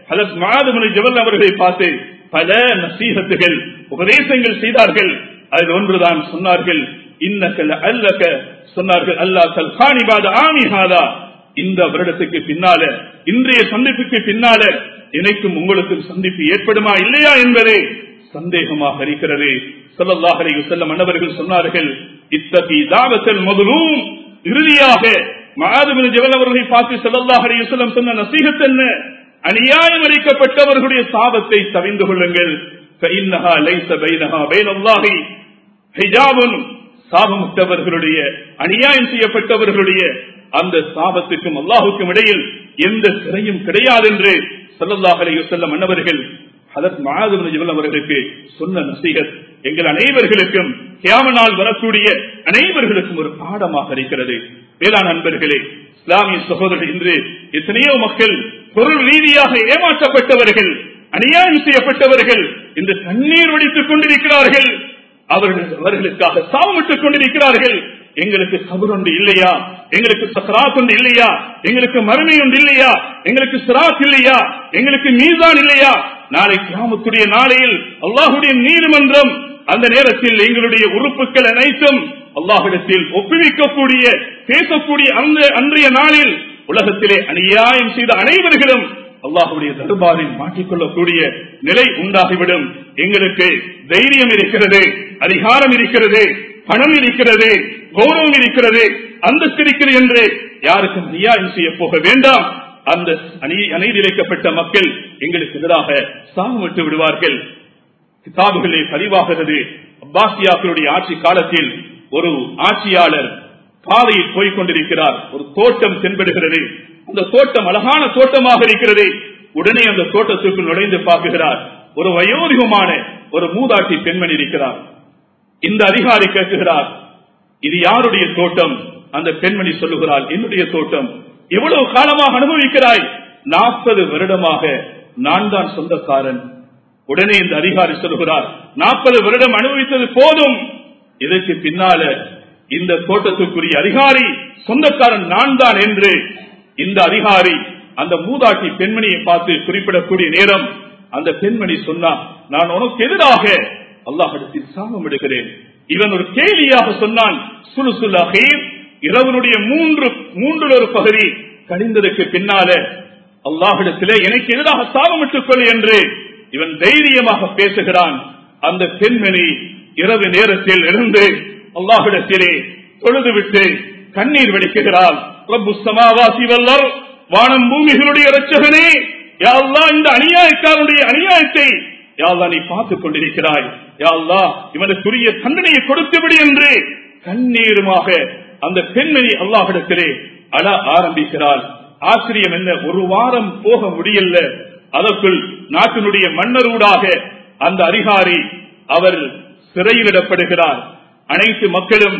ஹஜ்ரத் முஆத் இப்னு ஜபல் அவர்களை பார்த்து பல நசீஹத்துகள் உபதேசங்கள் செய்தார்கள். அதில் ஒன்றுதான் சொன்னார்கள், இன்னக லஅல்லக சொன்னார்கள், அல்லாஹ் தல்கானி பாத ஆமி ஹாதா, இந்த வருடத்துக்கு பின்னால, இன்றைய சந்திப்புக்கு பின்னால எனக்கும் உங்களுக்கும் சந்திப்பு ஏற்படுமா இல்லையா என்பது சந்தேகமாக இருக்கிறது. ஸல்லல்லாஹு அலைஹி வஸல்லம் அன்னவர்கள் சொன்னார்கள், இத்தகி தாவத்தல் மதுலூம். இறுதியாக முஆத் இப்னு ஜபல் அவர்களை பார்த்து ஸல்லல்லாஹு அலைஹி வஸல்லம் சொன்ன நசீஹத் என்ன? அநியாயம் அளிக்கப்பட்டவர்களுடைய சாபத்தை தவிந்து கொள்ளுங்கள். ஃபஇன்னஹா லைஸ பைனஹா பைனல்லாஹி ஹிஜாபுன். சாபமுற்றவர்களுடைய, அநியாயம் செய்யப்பட்டவர்களுடைய அந்த சாபத்துக்கும் அல்லாஹுக்கும் இடையில் எந்த திரையும் கிடையாது என்று ஸல்லல்லாஹு அலைஹி வஸல்லம் அன்னவர்கள் ஹஜ்ரத் முஆத் இப்னு ஜபல் அவர்களுக்கு சொன்ன நசீஹத் எங்கள் அனைவர்களுக்கும் கியாமத் நாள் வரக்கூடிய அனைவர்களுக்கும் ஒரு பாடமாக இருக்கிறது. வேளாண் நண்பர்களே, இஸ்லாமிய சகோதரர்கள், இன்று எத்தனையோ மக்கள் பொருள் ரீதியாக ஏமாற்றப்பட்டவர்கள், அநியாயம் செய்யப்பட்டவர்கள் இன்று கண்ணீர் வடித்துக் கொண்டிருக்கிறார்கள். அவர்களுக்காக சாபமிட்டுக் கொண்டிருக்கிறார்கள். எங்களுக்கு கபர் ஒன்று இல்லையா, எங்களுக்கு சக்ராத் ஒன்று இல்லையா, எங்களுக்கு மறுமை ஒன்று இல்லையா, எங்களுக்கு சிராத் இல்லையா, எங்களுக்கு மீசான் இல்லையா, நாளை கியாமத்துடைய நாளையில் அல்லாஹுடைய நீதிமன்றம், அந்த நேரத்தில் எங்களுடைய உறுப்புகள் அனைத்தும் அல்லாஹ்விடத்தில் ஒப்புவிக்கக்கூடிய, பேசக்கூடிய அந்த அன்றைய நாளில் உலகத்திலே அநியாயம் செய்த அனைவர்களும் அல்லாஹ்வுடைய தர்பாரில் மாட்டிக்கொள்ளக்கூடிய நிலை உண்டாகிவிடும். எங்களுக்கு தைரியம் இருக்கிறது, அதிகாரம் இருக்கிறது, பணம் இருக்கிறது, கௌரவம் இருக்கிறது, அந்தஸ்து இருக்கிறது என்று யாருக்கும் அநியாயம் செய்ய போக வேண்டாம். அந்த அநீதிழைக்கப்பட்ட மக்கள் எங்களுக்கு எதிராக சாபமிட்டு விடுவார்கள். கிதாபுகளே பதிவாகிறது, அப்பாசியாக்களுடைய ஆட்சி காலத்தில் ஒரு ஆட்சியாளர் பாதையில் போய்கொண்டிருக்கிறார். ஒரு தோட்டம் தென்படுகிறது. அந்த தோட்டம் அழகான தோட்டமாக இருக்கிறது. உடனே அந்த தோட்டத்திற்குள் நுழைந்து பார்க்கிறார். ஒரு வயோதிகமான ஒரு மூதாட்டி பெண்மணி இருக்கிறார். இந்த அதிகாரி கேட்கிறார், இது யாருடைய தோட்டம்? அந்த பெண்மணி சொல்லுகிறார், என்னுடைய தோட்டம். எவ்வளவு காலமாக அனுபவிக்கிறாய்? 40 வருடமாக நான் தான் சொந்தக்காரன். உடனே இந்த அதிகாரி சொல்லுகிறார், 40 வருடம் அனுபவித்தது போதும், இதற்கு பின்னால இந்த தோட்டத்துக்குரிய அதிகாரி சொந்தக்காரன் நான் தான் என்று இந்த அதிகாரி அந்த மூதாட்டி பெண்மணியை பார்த்து குறிப்பிடக்கூடிய நேரம் அந்த பெண்மணி சொன்னார், நான் உனக்கு எதிராக அல்லாஹ்விடத்தில் சாபம் எடுக்கிறேன். இவன் ஒரு கேலியாக சொன்னான், சுலுசுல் அஹீர், இரவனுடைய மூன்றில் ஒரு பகுதி கழிந்ததற்கு பின்னால அல்லாஹ்விடத்திலே எனக்கு எதிராக சாபமிட்டுக் கொள் என்று இவன் தைரியமாக பேசுகிறான். அந்த பெண்மணி இரவு நேரத்தில் இருந்து அல்லாஹ்விடத்திலே தொழுதுவிட்டு கண்ணீர் வடிக்குகிறாள். ரப்புஸ் ஸமாவாதி வல் அர்த், வானம் பூமிகளுடைய இரட்சகனே, யா அல்லாஹ், இந்த அநியாயக்காரனுடைய அநியாயத்தை யா அல்லாஹ் நீ பார்த்துக் கொண்டிருக்கிறாய். யா அல்லாஹ், இவனுக்குரிய தண்டனையை கொடுத்துவிடு என்று கண்ணீருமாக அந்த பெண்மணி அல்லாஹ்விடத்திலே அழ ஆரம்பிக்கிறாள். ஆச்சரியம் என்ன, ஒரு வாரம் போக முடியல, அதற்குள் நாட்டினுடைய மன்னரூடாக அந்த அதிகாரி அவர் சிறையிலிடப்படுகிறார். அனைத்து மக்களும்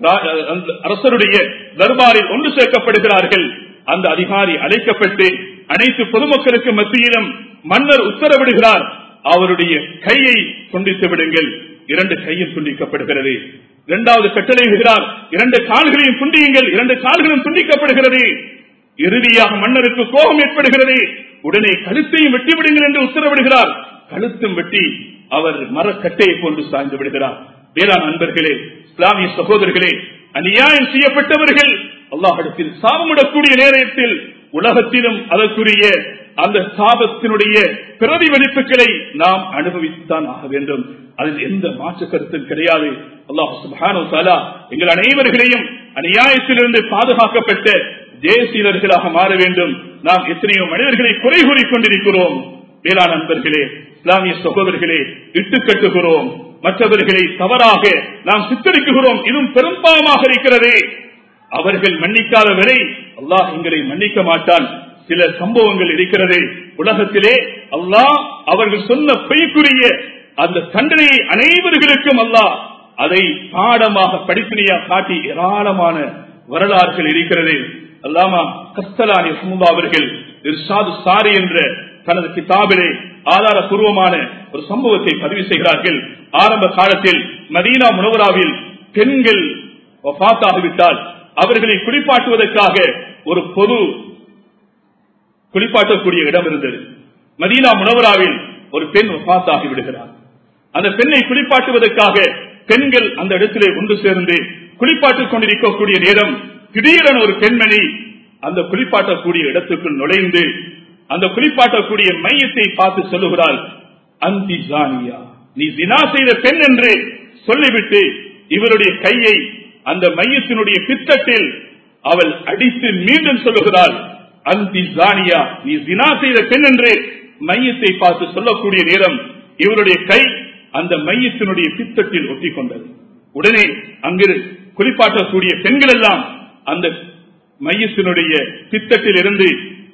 அரசருடைய தர்பாரில் ஒன்று சேர்க்கப்படுகிறார்கள். அந்த அதிகாரி அழைக்கப்பட்டு அனைத்து பொதுமக்களுக்கு மத்தியிலும் மன்னர் உத்தரவிடுகிறார், அவருடைய கையை துண்டித்து விடுங்கள். 2 கையும் துண்டிக்கப்படுகிறது. இரண்டாவது கட்டளையிடுகிறார், 2 கால்களையும் துண்டியுங்கள். 2 கால்களும் துண்டிக்கப்படுகிறது. இறுதியாக மன்னருக்கு கோபம் ஏற்படுகிறது. உடனே கழுத்தையும் வெட்டி விடுங்கள் என்று உத்தரவிடுகிறார். கழுத்தும் வெட்டி அவர் மரக்கட்டையை கொண்டு சாய்ந்து விடுகிறார். வேளாண் நண்பர்களே, இஸ்லாமிய சகோதரர்களே, அநியாயம் செய்யப்பட்டவர்கள் அல்லாஹ்விடத்தில் சாபமிடக்கூடிய நேரத்தில் உலகத்திலும் அதற்குரிய அந்த சாபத்தினுடைய பிரதிபலிப்புகளை நாம் அனுபவித்துத்தான் ஆக வேண்டும். அதில் எந்த மாற்று கருத்தும் கிடையாது. அல்லாஹ் சுப்ஹானஹு வ தஆலா எங்கள் அனைவர்களையும் அநியாயத்திலிருந்து பாதுகாக்கப்பட்ட தேசியர்களாக மாற வேண்டும். நாம் எத்தனையோ மனிதர்களை குறை கூறிக் கொண்டிருக்கிறோம். வேளாண் நண்பர்களே, இஸ்லாமிய சகோதரர்களே, இட்டுக்கட்டுகிறோம், மற்றவர்களை தவறாக நாம் சித்தரிக்குகிறோம். இதுவும் பெரும்பாவமாக இருக்கிறது. அவர்கள் மன்னிக்காத வரை அல்லாஹ் எங்களை மன்னிக்க மாட்டான். சில சம்பவங்கள் இருக்கிறது உலகத்திலே. அல்லாஹ் அவர்கள் சொன்ன பொய்க்குரிய அந்த தண்டனையை அனைவர்களுக்கும் அல்லாஹ் அதை பாடமாக படிப்பினையாக காட்டி ஏராளமான வரலாறுகள் இருக்கிறது. அல்லாமா கஸ்தலானி ரஹ்மத்துல்லாஹி அவர்கள் இர்ஷாது சாரி என்ற தனது கிதாபிலே ஆதாரபூர்வமான ஒரு சம்பவத்தை பதிவு செய்கிறார்கள். ஆரம்ப காலத்தில் மதீனா முனவராவில் பெண்கள் வஃபாத்தாகிவிட்டால் அவர்களை குளிப்பாட்டுவதற்காக ஒரு பொது குளிப்பாட்டக்கூடிய இடம் இருந்தது. மதீனா முனவராவில் ஒரு பெண் வஃபாத்தாகி விடுகிறார். அந்த பெண்ணை குளிப்பாட்டுவதற்காக பெண்கள் அந்த இடத்திலே ஒன்று சேர்ந்து குளிப்பாட்டிக் கொண்டிருக்கக்கூடிய நேரம் திடீரென ஒரு பெண்மணி அந்த குளிப்பாட்டக்கூடிய இடத்துக்குள் நுழைந்து அந்த குளிப்பாட்டக்கூடிய மையத்தை பார்த்து சொல்லுகிறாள், அந்தி ஜானியா, நீ ஜினா செய்த பெண் என்று சொல்லிவிட்டு இவருடைய கையை அந்த மையத்தினுடைய பித்தட்டில் அவள் அடித்து மீண்டும் சொல்லுகிறாள், அந்தி ஜானியா, நீ ஜினா செய்த பெண் என்று மையத்தை பார்த்து சொல்லக்கூடிய நேரம் இவருடைய கை அந்த மையத்தினுடைய பித்தட்டில் ஒட்டி கொண்டது. உடனே அங்கு குளிப்பாட்டக்கூடிய பெண்கள் எல்லாம் அந்த மையத்தினுடைய பித்தட்டில் இருந்து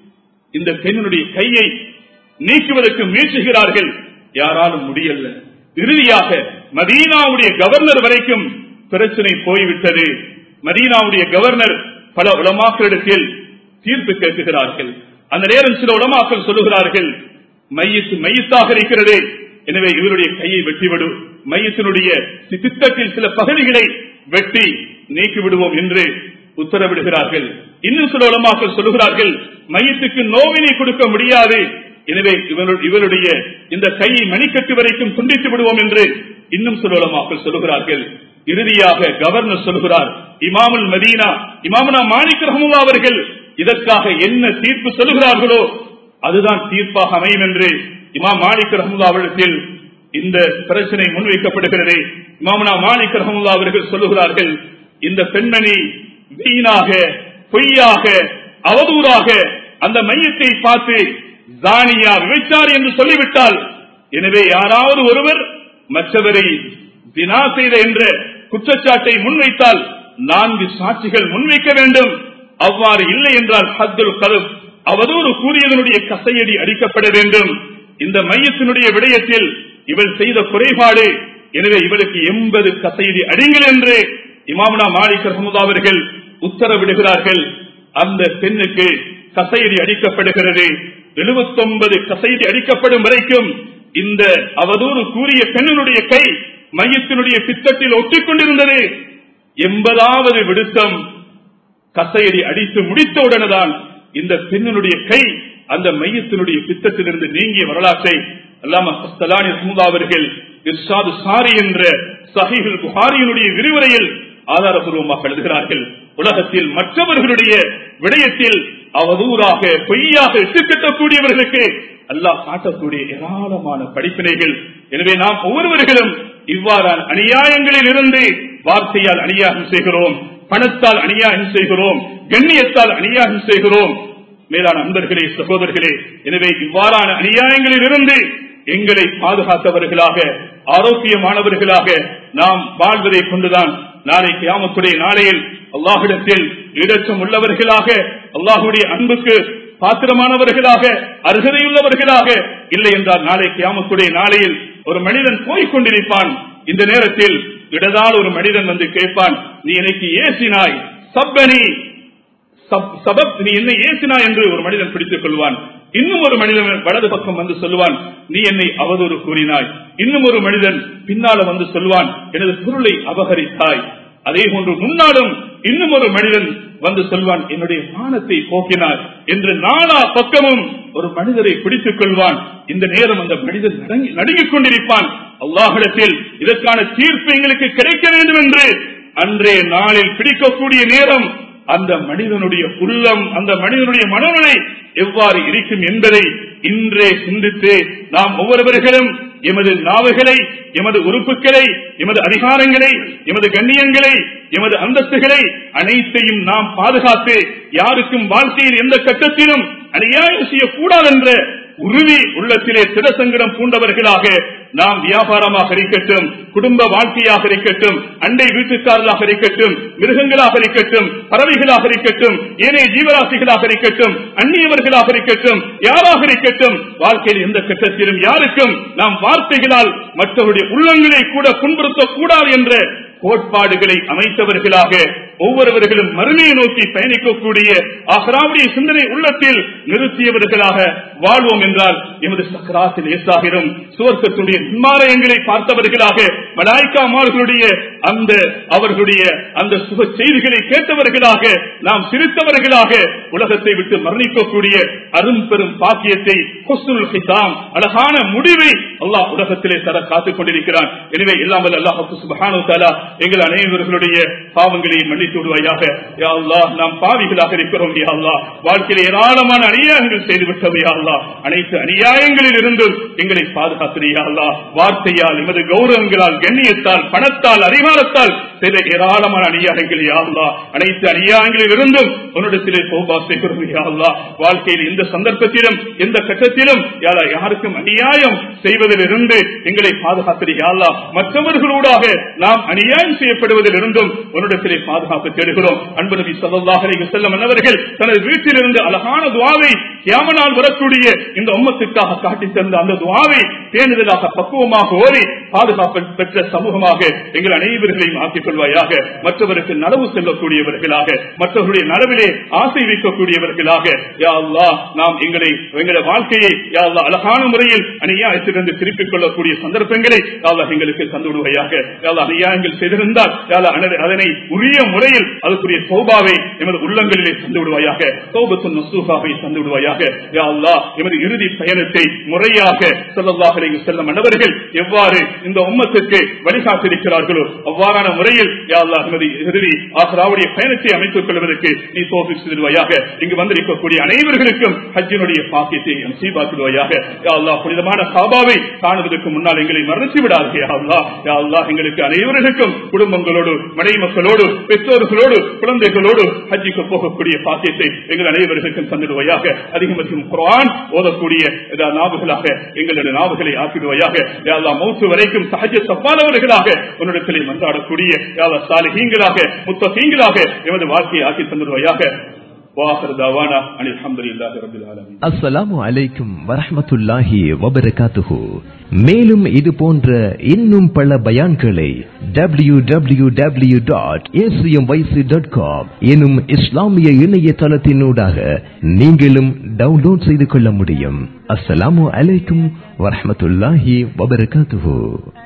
இந்த பெண்ணுடைய கையை நீக்குவதற்கு முயற்சிக்கிறார்கள். யாராலும் முடியல. இறுதியாக மதீனாவுடைய கவர்னர் வரைக்கும் பிரச்சனை போய்விட்டது. மதீனாவுடைய கவர்னர் பல உலமாக்களிடத்தில் தீர்ப்பு கேட்கிறார்கள். அந்த நேரம் சில உலமாக்கள் சொல்லுகிறார்கள், மையத்தாக இருக்கிறது, எனவே இவருடைய கையை வெட்டிவிடும், மையத்தினுடைய பித்தட்டில் சில பகுதிகளை வெட்டி நீக்கி விடுவோம் என்று உத்தரவிடுகிறார்கள். இன்னும் சில உலமாக்கள் சொல்லுகிறார்கள், மையத்துக்கு நோவினை கொடுக்க முடியாது, எனவே இவருடைய இந்த கையை மணிக்கட்டு வரைக்கும் துண்டித்து விடுவோம் என்று இன்னும் சில உலமாக்கள் சொல்லுகிறார்கள். இறுதியாக கவர்னர் சொல்லுகிறார், இமாமுல் மதீனா இமாமுனா மாலிக் ரஹ்மத்துல்லாஹி அவர்கள் இதற்காக என்ன தீர்ப்பு சொல்லுகிறார்களோ அதுதான் தீர்ப்பாக அமையும் என்று இமாம் மாலிக் ரஹ்மத்துல்லாஹி அவர்கள் இந்த பிரச்சனை முன்வைக்கப்படுகிறது. இமாமுனா மாலிக் ரஹ்மத்துல்லாஹி அவர்கள் சொல்லுகிறார்கள், இந்த பெண்மணி வீணாக பொய்யாக அவதூறாக அந்த மையத்தை பார்த்து ஜானியா விபச்சாரி என்று சொல்லிவிட்டால், எனவே யாராவது ஒருவர் மற்றவரை ஜினா செய்த என்ற குற்றச்சாட்டை முன்வைத்தால் 4 சாட்சிகள் முன்வைக்க வேண்டும். அவ்வாறு இல்லை என்றால் ஹத்துல் கதுப், அவதூறு கூறியதனுடைய கசையடி அடிக்கப்பட வேண்டும். இந்த மையத்தினுடைய விடயத்தில் இவள் செய்த குறைபாடு, எனவே இவளுக்கு 80 கசையடி அடிங்கள் என்று இமாமுனா மாலிக் ரஹ்மத்துல்லாஹி அவர்கள் உத்தரவிடுகிறார்கள். அந்த பெண்ணுக்கு கசையடி அடிக்கப்படுகிறது. 79 கசையடி அடிக்கப்படும் வரைக்கும் இந்த அவதூறு கூறிய பெண்ணினுடைய கை மையத்தினுடைய பித்தட்டில் ஒட்டிக்கொண்டிருந்தது. 80வது விடுத்தம் கசையடி அடித்து முடித்தவுடனேதான் இந்த பெண்ணினுடைய கை அந்த மையத்தினுடைய பித்தத்திலிருந்து நீங்கிய வரலாற்றை அல்லாமா கஸ்தலானி ரஹ்மத்துல்லாஹி அவர்கள் இர்ஷாது சாரி என்ற ஸஹீஹுல் புகாரியினுடைய விரிவுரையில் ஆதாரபூர்வமாக எழுதுகிறார்கள். உலகத்தில் மற்றவர்களுடைய விடயத்தில் அவதூறாக பொய்யாக இட்டுக்கட்டக்கூடியவர்களுக்கு அல்லாஹ் காட்டக்கூடிய ஏராளமான படிப்பினைகள். எனவே நாம் ஒவ்வொருவர்களும் இவ்வாறான அநியாயங்களில் இருந்து வார்த்தையால் அநியாயம் செய்கிறோம், பணத்தால் அநியாயம் செய்கிறோம், கண்ணியத்தால் அநியாயம் செய்கிறோம். மேலான அன்பர்களே, சகோதரர்களே, எனவே இவ்வாறான அநியாயங்களில் இருந்து எங்களை பாதுகாத்தவர்களாக ஆரோக்கியமானவர்களாக நாம் வாழ்வதை கொண்டுதான் நாளை கியாமத்துடைய நாளையில் அல்லாஹ்விடத்தில் ஈடற்றம் உள்ளவர்களாக, அல்லாஹ்வுடைய அன்புக்கு பாத்திரமானவர்களாக, அருகதையுள்ளவர்களாக, இல்லை என்றால் நாளை கியாமத்துடைய நாளையில் ஒரு மனிதன் போய்கொண்டிருப்பான். இந்த நேரத்தில் இடதால் ஒரு மனிதன் வந்து கேட்பான், நீ எனக்கு ஏசினாய், சப்பனி சபப், நீ என்னை ஏசினாய் என்று ஒரு மனிதன் பிடித்துக் கொள்வான். இன்னும் ஒரு மனிதன் வலது பக்கம் வந்து சொல்லுவான், நீ என்னை அவதூறு கூறினாய். இன்னும் ஒரு மனிதன் பின்னால வந்து சொல்வான், எனது பொருளை அபகரித்தாய். அதே போன்று முன்னாலும் இன்னும் ஒரு மனிதன் வந்து சொல்வான், என்னுடைய மானத்தை போக்கினார் என்று 4 பக்கமும் ஒரு மனிதரை பிடித்துக் கொள்வான். இந்த நேரம் அந்த மனிதன் நடுங்கிக் கொண்டிருப்பான். அல்லாஹ்விடத்தில் இதற்கான தீர்ப்பு எங்களுக்கு கிடைக்க வேண்டும் என்று அன்றைய நாளில் பிடிக்கக்கூடிய நேரம் அந்த மனிதனுடைய உள்ளம், அந்த மனிதனுடைய மனநிலை எவ்வாறு இருக்கும் என்பதை இன்றே சிந்தித்து நாம் ஒவ்வொருவர்களும் எமது நாவுகளை, எமது உறுப்புகளை, எமது அதிகாரங்களை, எமது கண்ணியங்களை, எமது அந்தஸ்துகளை அனைத்தையும் நாம் பாதுகாத்து யாருக்கும் வாழ்க்கையில் எந்த கட்டத்திலும் அநியாயம் செய்யக்கூடாது என்ற உறுதி உள்ளத்திலே திடசங்கடம் பூண்டவர்களாக நாம் வியாபாரமாக இருக்கட்டும், குடும்ப வாழ்க்கையாக இருக்கட்டும், அண்டை வீட்டுக்காரர்களாக இருக்கட்டும், மிருகங்களாக இருக்கட்டும், பறவைகளாக இருக்கட்டும், ஏனைய ஜீவராசிகளாக இருக்கட்டும், அந்நியவர்களாக இருக்கட்டும், யாராக இருக்கட்டும், வாழ்க்கையில் எந்த கட்டத்திலும் யாருக்கும் நாம் வார்த்தைகளால் மற்றவருடைய உள்ளங்களை கூட புண்படுத்தக்கூடாது என்ற கோட்பாடுகளை அமைத்தவர்களாக ஒவ்வொருவர்களும் மறுமையை நோக்கி பயணிக்கக்கூடிய ஆஹ்ராவுடைய சிந்தனை உள்ளத்தில் நிறுத்தியவர்களாக வாழ்வோம் என்றால் எமது சக்கராத்தில் ஏசாகிரும் சுவர்க்கத்துடைய நிர்மாலயங்களை பார்த்தவர்களாக மலாயிக்காமார்களுடைய அந்த அவர்களுடைய அந்த சுப செய்திகளை கேட்டவர்களாக நாம் சிரித்தவர்களாக உலகத்தை விட்டு மரணிக்கக்கூடிய அரும் பெரும் பாக்கியத்தை ஹுஸ்னுல் ஹிதாம் அழகான முடிவை அல்லாஹ் உலகத்திலே தர காத்துக் கொண்டிருக்கிறான். எனவே எல்லாம் வல்ல அல்லாஹ் சுப்ஹானஹு வ தஆலா எங்கள் அனைவர்களுடைய பாவங்களை மன்னித்து விடுவாயாக. யா அல்லாஹ், நாம் பாவிகளாக இருக்கிறோம். யா அல்லாஹ், வாழ்க்கையில் ஏராளமான அநியாயங்கள் செய்துவிட்டோம். யா அல்லாஹ், அனைத்து அநியாயங்களில் இருந்தும் எங்களை பாதுகாத்து யா அல்லாஹ், வார்த்தையால் எமது கௌரவங்களால் கண்ணியத்தால் பணத்தால் அதிகாரத்தால் செய்த ஏராளமான அநியாயங்கள் யா அல்லாஹ், அனைத்து அநியாயங்களில் இருந்தும் உன்னிடத்திலே தௌபா செய்கிறோம். யா அல்லாஹ், வாழ்க்கையில் எந்த சந்தர்ப்பத்திலும் எந்த கட்டத்திலும் யாருக்கும் அநியாயம் செய்வதிலிருந்து எங்களை பாதுகாத்து யா அல்லாஹ், மற்றவர்களூடாக நாம் அநியாயம் செய்யப்படுவதில் இருந்தும் உன்னிடத்திலே பாதுகாப்பு தேடுகிறோம். அன்பு நபி ஸல்லல்லாஹு அலைஹி வஸல்லம் அவர்கள் தனது வீட்டிலிருந்து அழகான துஆவை கியாமனால் வரக்கூடிய இந்த உம்மத்துக்காக காட்டி தந்த அந்த துஆவை பேணுதலாக பக்குவமாக ஓதி பாதுகாப்பு பெற்ற சமூகமாக எங்கள் அனைவர்களையும் ஆக்கிக் கொள்வாயாக. மற்றவருக்கு நலவு செல்லக்கூடியவர்களாக, மற்றவர்களுடைய நலவிலே ஆசை வைக்கக்கூடியவர்களாக யா அல்லாஹ் நாம் எங்களுடைய வாழ்க்கையை யா அல்லாஹ் அழகான முறையில் அநியாயத்திலிருந்து திருப்பிக் கொள்ளக்கூடிய சந்தர்ப்பங்களை யா அல்லாஹ் எங்களுக்கு தந்துவிடுவாயாக. யா அல்லாஹ், அநியாயங்கள் செய்திருந்தால் யா அல்லாஹ் அதனை உரிய முறையில் அதுக்குரிய தௌபாவை எமது உள்ளங்களிலே தந்துவிடுவாயாக. தௌபத்துன் நஸூஹாவை தந்துவிடுவாயாக. யா அல்லாஹ், எமது இறுதி பயணத்தை முறையாக ஸல்லல்லாஹு அலைஹி வஸல்லம் அவர்கள் எவ்வாறு இந்த உம்மத்துக்கு வழிகாட்டியிருக்கிறார்களோ அவ்வாறான முறையில் யா அல்லாஹ் எமது இறுதி ஆகிராவுடைய பயணத்தை அமைத்துக் கொள்வதற்கு நீ தௌஃபீக் செய்திடுவாயாக. இங்கு வந்திருக்கக்கூடிய அனைவர்களுக்கும் ஹஜ்ஜினுடைய பாக்கியத்தை நசீபாக்கிடுவாயாக. யா அல்லாஹ், புனிதமான காபாவை காணுவதற்கு முன்னால் எங்களை மறந்து விடாதே. யா அல்லாஹ், யா அல்லாஹ், எங்களுக்கு அனைவருக்கும் குடும்பங்களோடு மனைவி மக்களோடு பெற்றோர்களோடு குழந்தைகளோடு ஹஜ்ஜிக்கு போகக்கூடிய பாக்கியத்தை எங்கள் அனைவருக்கும் தந்திடுவாயாக. அதிகம் அதிகம் குர்ஆன் ஓதக்கூடிய நாவுகளாக எங்களுடைய நாவுகளை ஆக்கிடுவாயாக. யா அல்லாஹ், மௌத் வரைக்கும் தஹஜ்ஜுத் தப்பானவர்களாக உன்னிடத்திலே மன்றாடக்கூடிய யா அல்லாஹ் சாலிஹீன்களாக முத்தகீன்களாக எமது வாழ்க்கையை ஆக்கி தந்திடுவாயாக. அஸ்ஸலாமு அலைக்கும் வரஹ்மத்துல்லாஹி வபரகாத்துஹு. மேலும் இது போன்ற இன்னும் பல பயான்களை www.acmyc.com எனும் இஸ்லாமிய இணையதளத்தினூடாக நீங்களும் டவுன்லோட் செய்து கொள்ள முடியும். அஸ்ஸலாமு அலைக்கும் வரஹ்மத்துல்லாஹி வபரகாத்துஹு.